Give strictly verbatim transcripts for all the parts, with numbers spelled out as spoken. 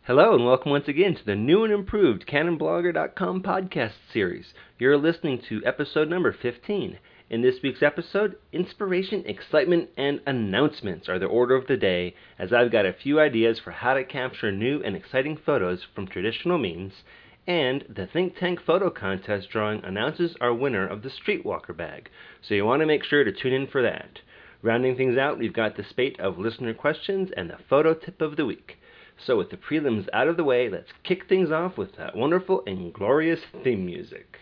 Hello and welcome once again to the new and improved Canon Blogger dot com podcast series. You're listening to episode number fifteen. In this week's episode, inspiration, excitement, and announcements are the order of the day, as I've got a few ideas for how to capture new and exciting photos from traditional means, and the Think Tank Photo Contest drawing announces our winner of the Streetwalker bag, so you want to make sure to tune in for that. Rounding things out, we've got the spate of listener questions and the photo tip of the week. So with the prelims out of the way, let's kick things off with that wonderful and glorious theme music.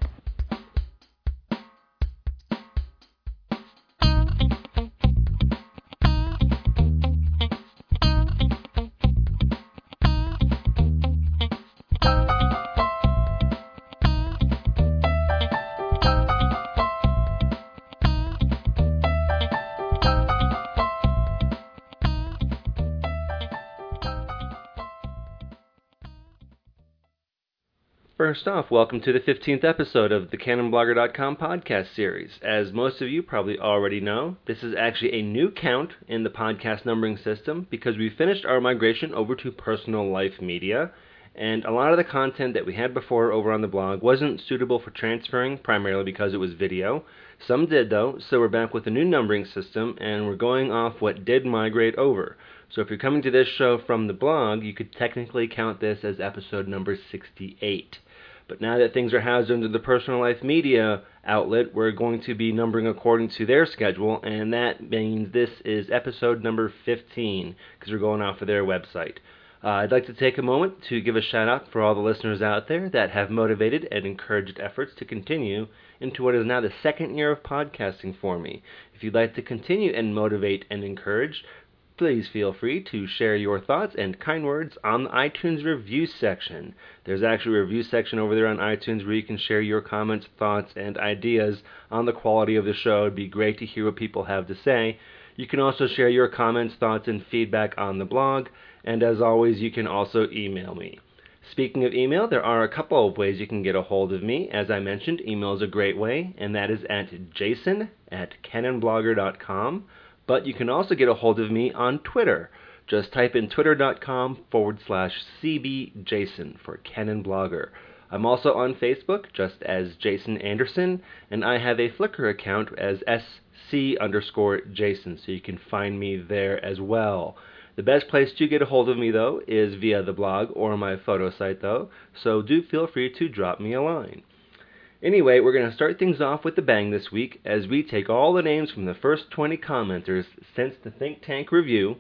First off, welcome to the fifteenth episode of the Canon Blogger dot com podcast series. As most of you probably already know, this is actually a new count in the podcast numbering system because we finished our migration over to Personal Life Media, and a lot of the content that we had before over on the blog wasn't suitable for transferring, primarily because it was video. Some did though, so we're back with a new numbering system, and we're going off what did migrate over. So if you're coming to this show from the blog, you could technically count this as episode number sixty-eight. But now that things are housed under the Personal Life Media outlet, we're going to be numbering according to their schedule, and that means this is episode number fifteen, because we're going off of their website. Uh, I'd like to take a moment to give a shout out for all the listeners out there that have motivated and encouraged efforts to continue into what is now the second year of podcasting for me. If you'd like to continue and motivate and encourage, please feel free to share your thoughts and kind words on the iTunes review section. There's actually a review section over there on iTunes where you can share your comments, thoughts, and ideas on the quality of the show. It'd be great to hear what people have to say. You can also share your comments, thoughts, and feedback on the blog, and as always, you can also email me. Speaking of email, there are a couple of ways you can get a hold of me. As I mentioned, email is a great way, and that is at jason at canon blogger dot com. But you can also get a hold of me on Twitter. Just type in twitter.com forward slash cbjason for Canon Blogger. I'm also on Facebook, just as Jason Anderson, and I have a Flickr account as sc underscore Jason, so you can find me there as well. The best place to get a hold of me, though, is via the blog or my photo site, though, so do feel free to drop me a line. Anyway, we're going to start things off with a bang this week as we take all the names from the first twenty commenters since the Think Tank review,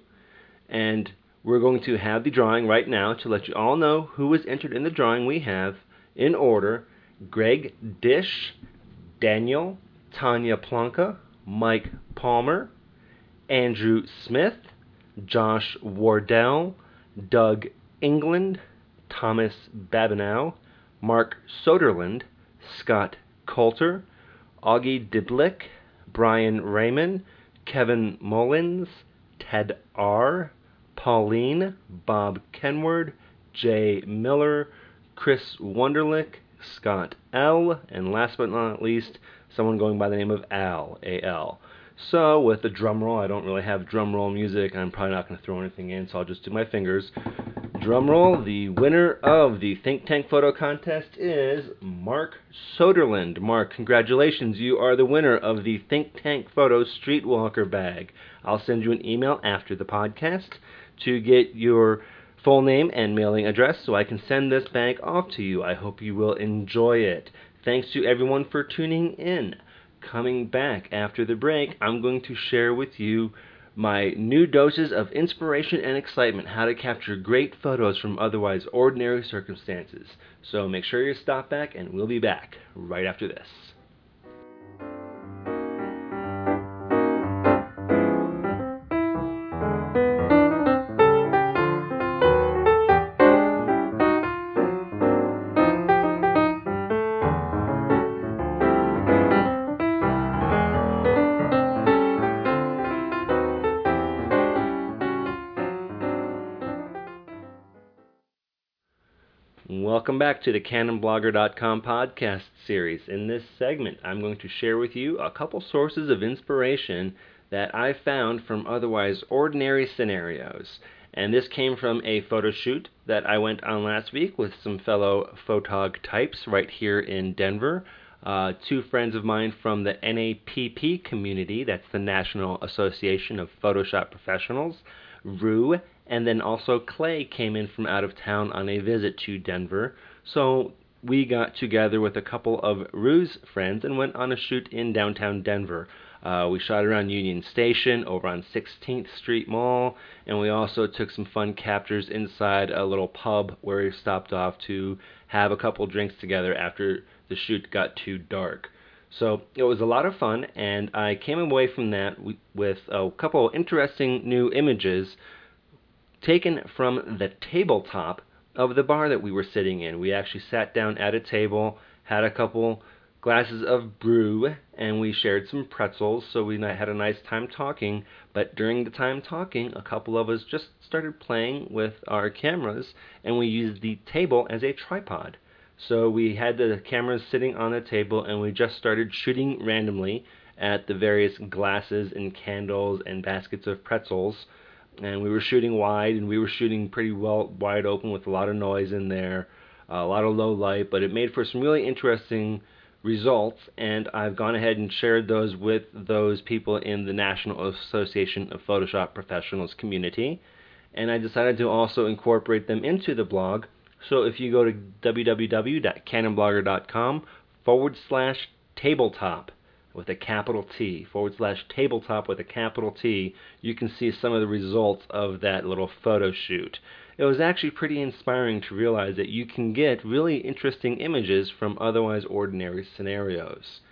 and we're going to have the drawing right now to let you all know who was entered in the drawing. We have, in order, Greg Dish, Daniel, Tanya Plonka, Mike Palmer, Andrew Smith, Josh Wardell, Doug England, Thomas Babineau, Mark Soderland, Scott Coulter, Augie Diblick, Brian Raymond, Kevin Mullins, Ted R., Pauline, Bob Kenward, Jay Miller, Chris Wunderlich, Scott L., and last but not least, someone going by the name of Al, A L. So, with the drum roll, I don't really have drum roll music. I'm probably not going to throw anything in, so I'll just do my fingers. Drum roll, the winner of the Think Tank Photo Contest is Mark Soderland. Mark, congratulations. You are the winner of the Think Tank Photo Streetwalker bag. I'll send you an email after the podcast to get your full name and mailing address so I can send this bag off to you. I hope you will enjoy it. Thanks to everyone for tuning in. Coming back after the break, I'm going to share with you my new doses of inspiration and excitement, how to capture great photos from otherwise ordinary circumstances. So make sure you stop back, and we'll be back right after this. Welcome back to the Canon Blogger dot com podcast series. In this segment, I'm going to share with you a couple sources of inspiration that I found from otherwise ordinary scenarios. And this came from a photo shoot that I went on last week with some fellow photog types right here in Denver. Uh, two friends of mine from the N A P P community, that's the National Association of Photoshop Professionals, Rue, and then also Clay came in from out of town on a visit to Denver. So we got together with a couple of Rue's friends and went on a shoot in downtown Denver. Uh, we shot around Union Station, over on sixteenth Street Mall, and we also took some fun captures inside a little pub where we stopped off to have a couple drinks together after the shoot got too dark. So it was a lot of fun, and I came away from that with a couple of interesting new images taken from the tabletop of the bar that we were sitting in. We actually sat down at a table, had a couple glasses of brew, and we shared some pretzels, so we had a nice time talking. But during the time talking, a couple of us just started playing with our cameras, and we used the table as a tripod. So we had the cameras sitting on the table, and we just started shooting randomly at the various glasses and candles and baskets of pretzels. And we were shooting wide, and we were shooting pretty well wide open with a lot of noise in there, a lot of low light, but it made for some really interesting results, and I've gone ahead and shared those with those people in the National Association of Photoshop Professionals community, and I decided to also incorporate them into the blog. So if you go to www.canonblogger.com forward slash tabletop with a capital T, forward slash tabletop with a capital T, you can see some of the results of that little photo shoot. It was actually pretty inspiring to realize that you can get really interesting images from otherwise ordinary scenarios.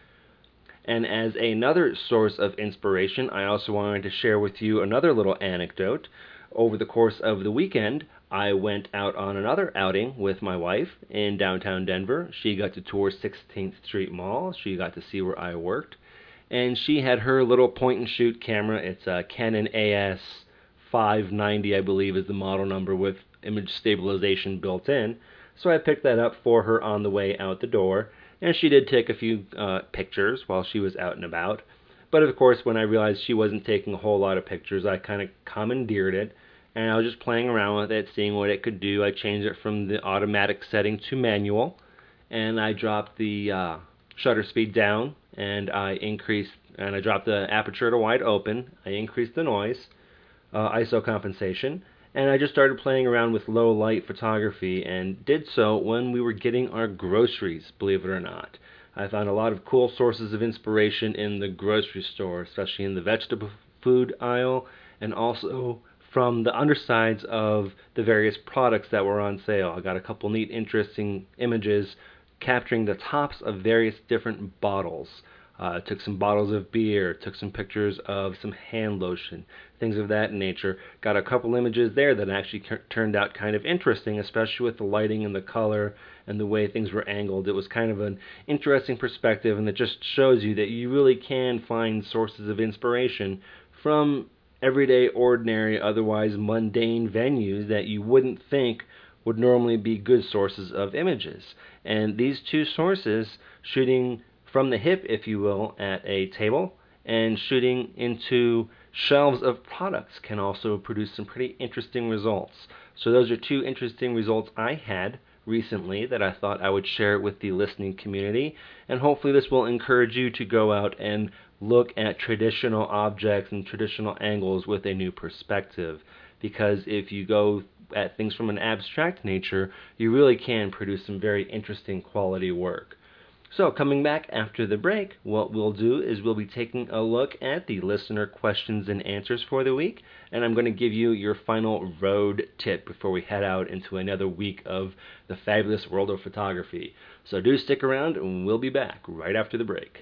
And as another source of inspiration, I also wanted to share with you another little anecdote. Over the course of the weekend, I went out on another outing with my wife in downtown Denver. She got to tour sixteenth Street Mall. She got to see where I worked. And she had her little point-and-shoot camera. It's a Canon A S five ninety, I believe, is the model number, with image stabilization built in. So I picked that up for her on the way out the door, and she did take a few uh, pictures while she was out and about. But of course, when I realized she wasn't taking a whole lot of pictures, I kind of commandeered it, and I was just playing around with it, seeing what it could do. I changed it from the automatic setting to manual, and I dropped the uh, shutter speed down, and I increased, and I dropped the aperture to wide open. I increased the noise, uh, I S O compensation, and I just started playing around with low light photography, and did so when we were getting our groceries, believe it or not. I found a lot of cool sources of inspiration in the grocery store, especially in the vegetable food aisle, and also from the undersides of the various products that were on sale. I got a couple neat, interesting images capturing the tops of various different bottles. Uh, took some bottles of beer, took some pictures of some hand lotion, things of that nature. Got a couple images there that actually c- turned out kind of interesting, especially with the lighting and the color and the way things were angled. It was kind of an interesting perspective, and it just shows you that you really can find sources of inspiration from everyday, ordinary, otherwise mundane venues that you wouldn't think would normally be good sources of images. And these two sources, shooting from the hip, if you will, at a table, and shooting into shelves of products, can also produce some pretty interesting results. So those are two interesting results I had recently that I thought I would share with the listening community, and hopefully this will encourage you to go out and look at traditional objects and traditional angles with a new perspective, because if you go at things from an abstract nature, you really can produce some very interesting quality work. So coming back after the break, what we'll do is we'll be taking a look at the listener questions and answers for the week, and I'm going to give you your final road tip before we head out into another week of the fabulous world of photography. So do stick around, and we'll be back right after the break.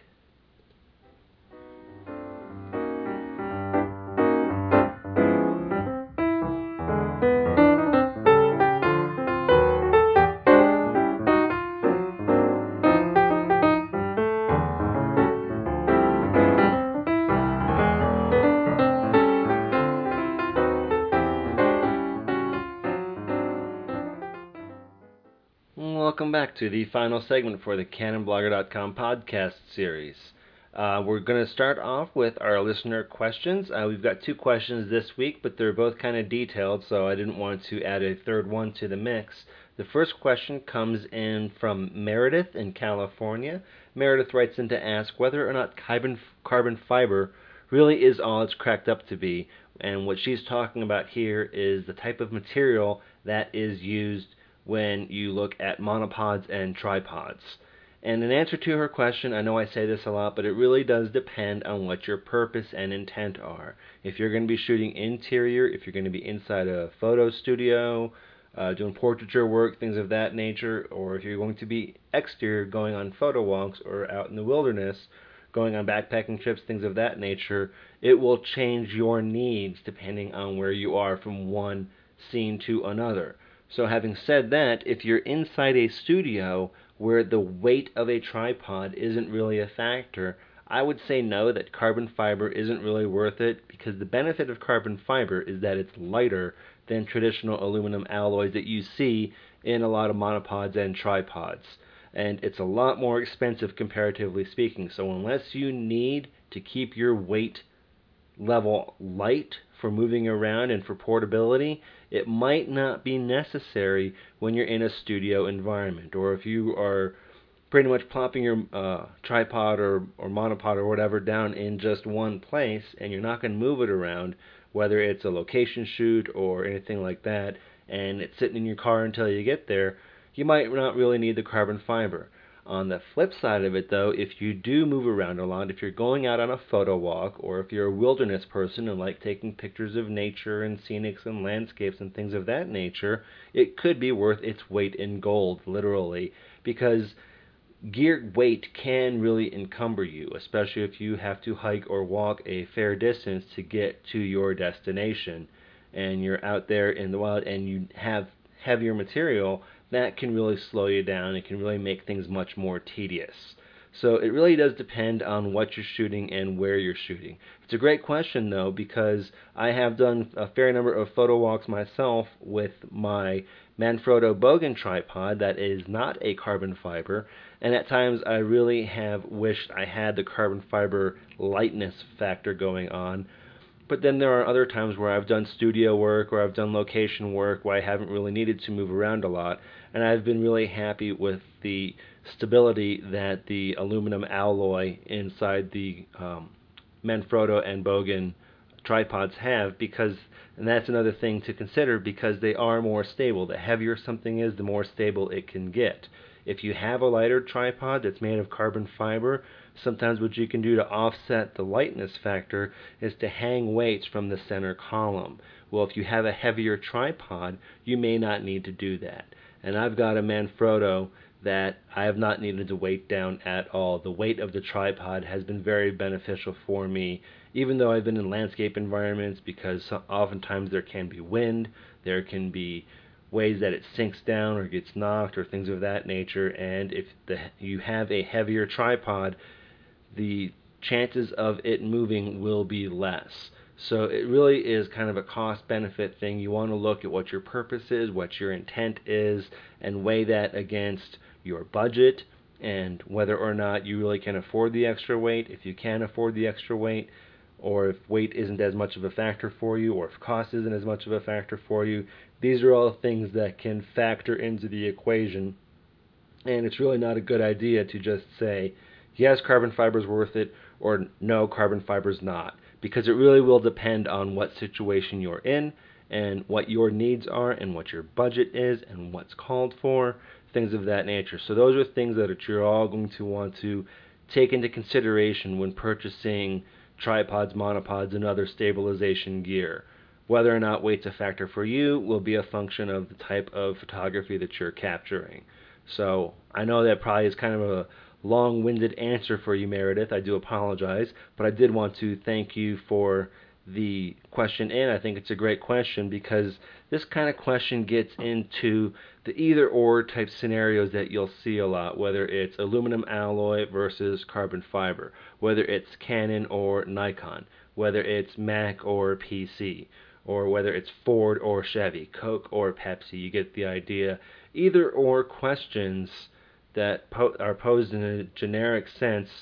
Welcome back to the final segment for the Canon Blogger dot com podcast series. Uh, we're going to start off with our listener questions. Uh, we've got two questions this week, but they're both kind of detailed, so I didn't want to add a third one to the mix. The first question comes in from Meredith in California. Meredith writes in to ask whether or not carbon, carbon fiber really is all it's cracked up to be. And what she's talking about here is the type of material that is used when you look at monopods and tripods. And in answer to her question, I know I say this a lot, but it really does depend on what your purpose and intent are. If you're going to be shooting interior, if you're going to be inside a photo studio, uh, doing portraiture work, things of that nature, or if you're going to be exterior, going on photo walks or out in the wilderness, going on backpacking trips, things of that nature, it will change your needs depending on where you are from one scene to another. So having said that, if you're inside a studio where the weight of a tripod isn't really a factor, I would say no, that carbon fiber isn't really worth it, because the benefit of carbon fiber is that it's lighter than traditional aluminum alloys that you see in a lot of monopods and tripods. And it's a lot more expensive comparatively speaking. So unless you need to keep your weight level light for moving around and for portability, it might not be necessary when you're in a studio environment, or if you are pretty much plopping your uh, tripod or, or monopod or whatever down in just one place and you're not going to move it around, whether it's a location shoot or anything like that, and it's sitting in your car until you get there, you might not really need the carbon fiber. On the flip side of it, though, if you do move around a lot, if you're going out on a photo walk, or if you're a wilderness person and like taking pictures of nature and scenics and landscapes and things of that nature, it could be worth its weight in gold, literally, because gear weight can really encumber you, especially if you have to hike or walk a fair distance to get to your destination, and you're out there in the wild and you have heavier material. That can really slow you down. It can really make things much more tedious. So it really does depend on what you're shooting and where you're shooting. It's a great question, though, because I have done a fair number of photo walks myself with my Manfrotto Bogen tripod that is not a carbon fiber, and at times I really have wished I had the carbon fiber lightness factor going on. But then there are other times where I've done studio work or I've done location work where I haven't really needed to move around a lot, and I've been really happy with the stability that the aluminum alloy inside the um, Manfrotto and Bogen tripods have, because, and that's another thing to consider, because they are more stable. The heavier something is, the more stable it can get. If you have a lighter tripod that's made of carbon fiber, sometimes what you can do to offset the lightness factor is to hang weights from the center column. Well, if you have a heavier tripod, you may not need to do that. And I've got a Manfrotto that I have not needed to weight down at all. The weight of the tripod has been very beneficial for me, even though I've been in landscape environments, because oftentimes there can be wind, there can be ways that it sinks down or gets knocked or things of that nature, and if the, you have a heavier tripod, the chances of it moving will be less. So it really is kind of a cost-benefit thing. You want to look at what your purpose is, what your intent is, and weigh that against your budget and whether or not you really can afford the extra weight. If you can afford the extra weight, or if weight isn't as much of a factor for you, or if cost isn't as much of a factor for you, these are all things that can factor into the equation. And it's really not a good idea to just say, yes, carbon fiber is worth it, or no, carbon fiber is not, because it really will depend on what situation you're in and what your needs are and what your budget is and what's called for, things of that nature. So those are things that you're all going to want to take into consideration when purchasing tripods, monopods, and other stabilization gear. Whether or not weight's a factor for you will be a function of the type of photography that you're capturing. So I know that probably is kind of a long-winded answer for you, Meredith. I do apologize, but I did want to thank you for the question in. I think it's a great question, because this kind of question gets into the either-or type scenarios that you'll see a lot, whether it's aluminum alloy versus carbon fiber, whether it's Canon or Nikon, whether it's Mac or P C, or whether it's Ford or Chevy, Coke or Pepsi. You get the idea. Either-or questions that po- are posed in a generic sense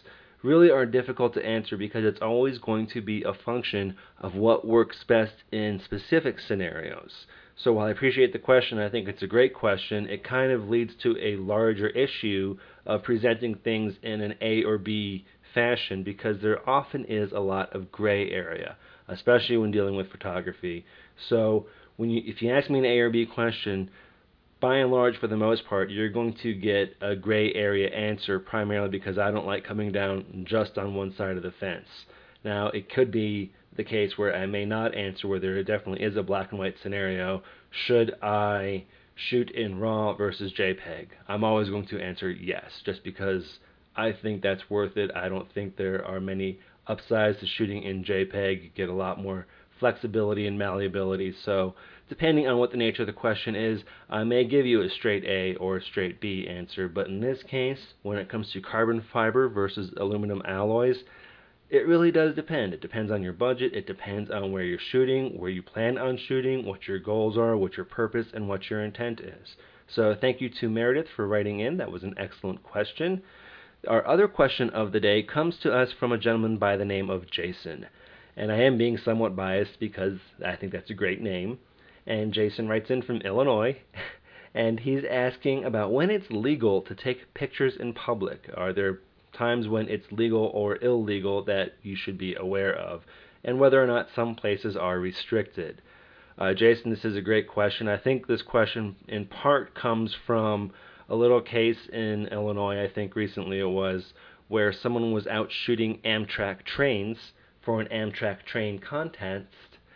really are difficult to answer because it's always going to be a function of what works best in specific scenarios. So while I appreciate the question, I think it's a great question, it kind of leads to a larger issue of presenting things in an A or B fashion because there often is a lot of gray area, especially when dealing with photography. So when you, if you ask me an A or B question, by and large, for the most part, you're going to get a gray area answer primarily because I don't like coming down just on one side of the fence. Now, it could be the case where I may not answer where there definitely is a black and white scenario. Should I shoot in RAW versus JPEG? I'm always going to answer yes, just because I think that's worth it. I don't think there are many upsides to shooting in JPEG. You get a lot more flexibility and malleability. So depending on what the nature of the question is, I may give you a straight A or a straight B answer. But in this case, when it comes to carbon fiber versus aluminum alloys, it really does depend. It depends on your budget. It depends on where you're shooting, where you plan on shooting, what your goals are, what your purpose, and what your intent is. So thank you to Meredith for writing in. That was an excellent question. Our other question of the day comes to us from a gentleman by the name of Jason. And I am being somewhat biased because I think that's a great name. And Jason writes in from Illinois, and he's asking about when it's legal to take pictures in public. Are there times when it's legal or illegal that you should be aware of, and whether or not some places are restricted? Uh, Jason, this is a great question. I think this question in part comes from a little case in Illinois, I think recently it was, where someone was out shooting Amtrak trains for an Amtrak train contest,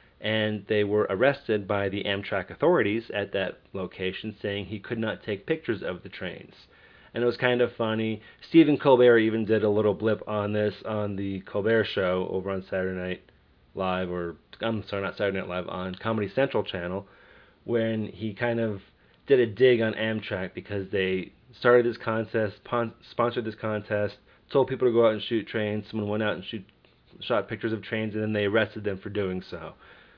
and they were arrested by the Amtrak authorities at that location saying he could not take pictures of the trains. And it was kind of funny. Stephen Colbert even did a little blip on this on the Colbert Show over on Saturday Night Live, or I'm sorry, not Saturday Night Live, on Comedy Central channel, when he kind of did a dig on Amtrak because they started this contest, pon- sponsored this contest, told people to go out and shoot trains. Someone went out and shoot shot pictures of trains, and then they arrested them for doing so.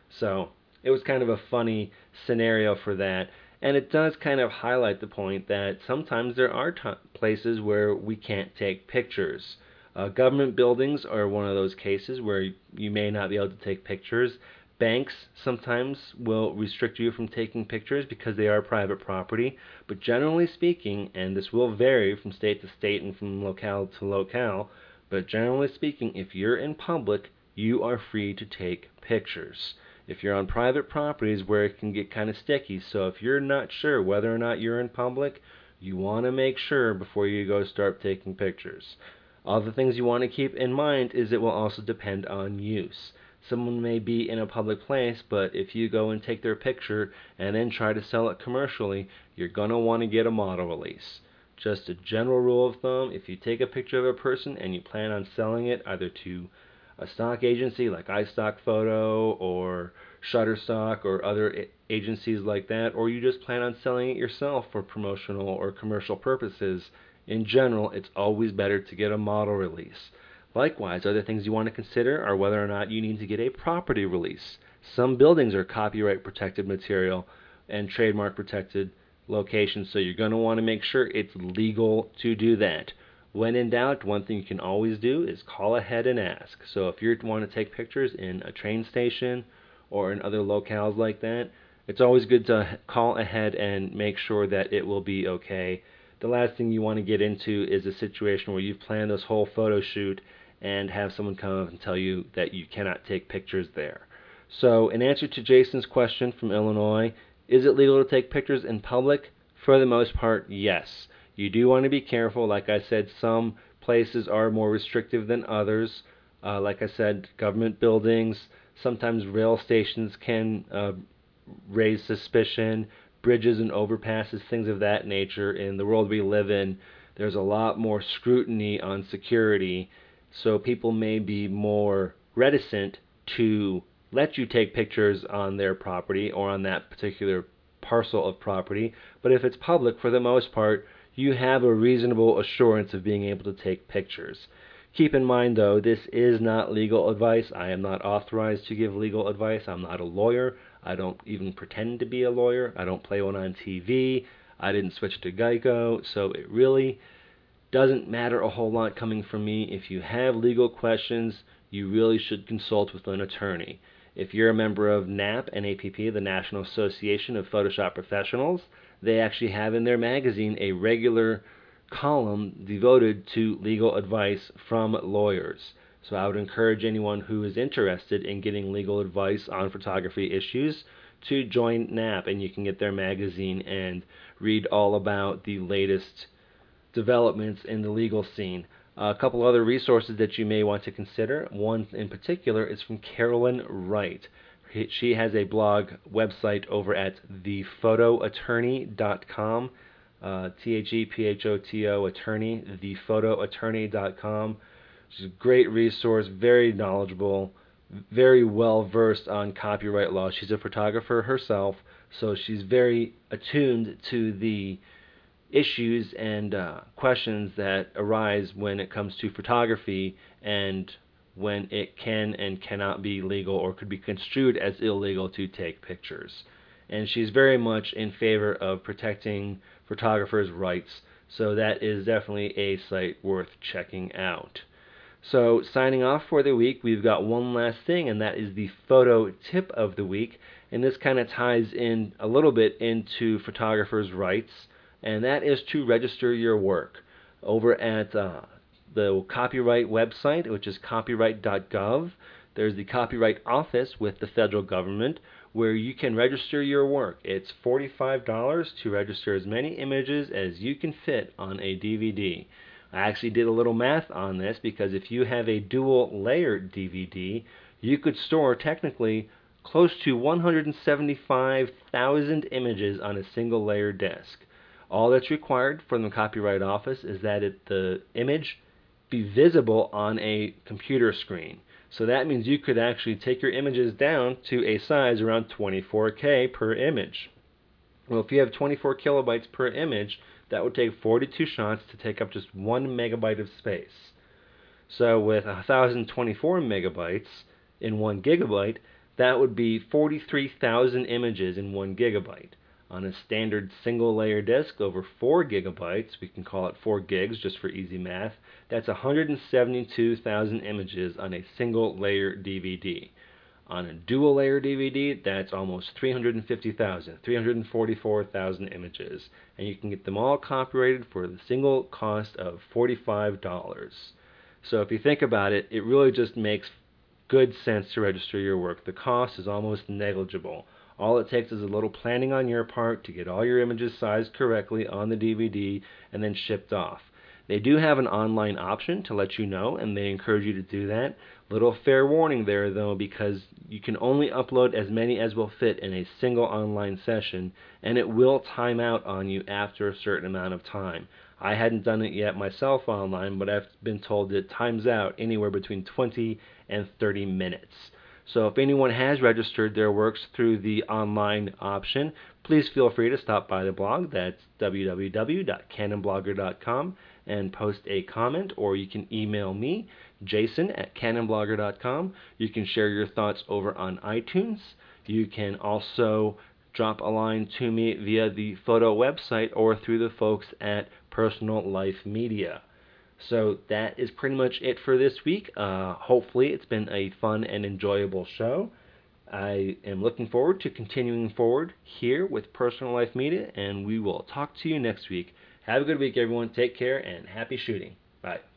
So it was kind of a funny scenario for that. And it does kind of highlight the point that sometimes there are t- places where we can't take pictures. Uh, government buildings are one of those cases where you may not be able to take pictures. Banks sometimes will restrict you from taking pictures because they are private property. But generally speaking, and this will vary from state to state and from locale to locale, but generally speaking, if you're in public, you are free to take pictures. If you're on private properties where it can get kind of sticky, so if you're not sure whether or not you're in public, you want to make sure before you go start taking pictures. All the things you want to keep in mind is it will also depend on use. Someone may be in a public place, but if you go and take their picture and then try to sell it commercially, you're going to want to get a model release. Just a general rule of thumb, if you take a picture of a person and you plan on selling it either to a stock agency like iStockPhoto or Shutterstock or other agencies like that, or you just plan on selling it yourself for promotional or commercial purposes, in general, it's always better to get a model release. Likewise, other things you want to consider are whether or not you need to get a property release. Some buildings are copyright protected material and trademark protected locations, so you're going to want to make sure it's legal to do that. When in doubt, one thing you can always do is call ahead and ask. So if you want to take pictures in a train station or in other locales like that, it's always good to call ahead and make sure that it will be okay. The last thing you want to get into is a situation where you've planned this whole photo shoot and have someone come up and tell you that you cannot take pictures there. So in answer to Jason's question from Illinois, is it legal to take pictures in public? For the most part, yes. You do want to be careful. Like I said, some places are more restrictive than others. Uh, like I said, government buildings, sometimes rail stations can uh, raise suspicion, bridges and overpasses, things of that nature. In the world we live in, there's a lot more scrutiny on security, so people may be more reticent to let you take pictures on their property or on that particular parcel of property. But if it's public, for the most part, you have a reasonable assurance of being able to take pictures. Keep in mind, though, this is not legal advice. I am not authorized to give legal advice. I'm not a lawyer. I don't even pretend to be a lawyer. I don't play one on T V. I didn't switch to Geico. So it really doesn't matter a whole lot coming from me. If you have legal questions, you really should consult with an attorney. If you're a member of N A P, N A P P, the National Association of Photoshop Professionals, they actually have in their magazine a regular column devoted to legal advice from lawyers. So I would encourage anyone who is interested in getting legal advice on photography issues to join N A P, and you can get their magazine and read all about the latest developments in the legal scene. Uh, a couple other resources that you may want to consider. One in particular is from Carolyn Wright. She has a blog website over at the photo attorney dot com, uh, T H E P H O T O attorney, the photo attorney dot com. She's a great resource, very knowledgeable, very well versed on copyright law. She's a photographer herself, so she's very attuned to the issues and uh, questions that arise when it comes to photography and when it can and cannot be legal or could be construed as illegal to take pictures. And she's very much in favor of protecting photographers' rights, so that is definitely a site worth checking out. So signing off for the week, we've got one last thing, and that is the photo tip of the week. And this kind of ties in a little bit into photographers' rights, and that is to register your work. Over at uh, the copyright website, which is copyright dot gov, there's the Copyright Office with the federal government where you can register your work. It's forty-five dollars to register as many images as you can fit on a D V D. I actually did a little math on this because if you have a dual layered D V D, you could store technically close to one hundred seventy-five thousand images on a single layer disk. All that's required from the Copyright Office is that it, the image be visible on a computer screen. So that means you could actually take your images down to a size around twenty-four K per image. Well, if you have twenty-four kilobytes per image, that would take forty-two shots to take up just one megabyte of space. So with one thousand twenty-four megabytes in one gigabyte, that would be forty-three thousand images in one gigabyte. On a standard single layer disk over four gigabytes, we can call it four gigs just for easy math, that's one hundred seventy-two thousand images on a single layer D V D. On a dual layer D V D, that's almost three hundred fifty thousand, three hundred forty-four thousand images, and you can get them all copyrighted for the single cost of forty-five dollars. So if you think about it, it really just makes good sense to register your work. The cost is almost negligible. All it takes is a little planning on your part to get all your images sized correctly on the D V D and then shipped off. They do have an online option to let you know, and they encourage you to do that. Little fair warning there, though, because you can only upload as many as will fit in a single online session, and it will time out on you after a certain amount of time. I hadn't done it yet myself online, but I've been told it times out anywhere between twenty and thirty minutes. So if anyone has registered their works through the online option, please feel free to stop by the blog. That's w w w dot canon blogger dot com and post a comment, or you can email me, Jason at canon blogger dot com. You can share your thoughts over on iTunes. You can also drop a line to me via the photo website or through the folks at Personal Life Media. So that is pretty much it for this week. Uh, hopefully it's been a fun and enjoyable show. I am looking forward to continuing forward here with Personal Life Media, and we will talk to you next week. Have a good week, everyone. Take care, and happy shooting. Bye.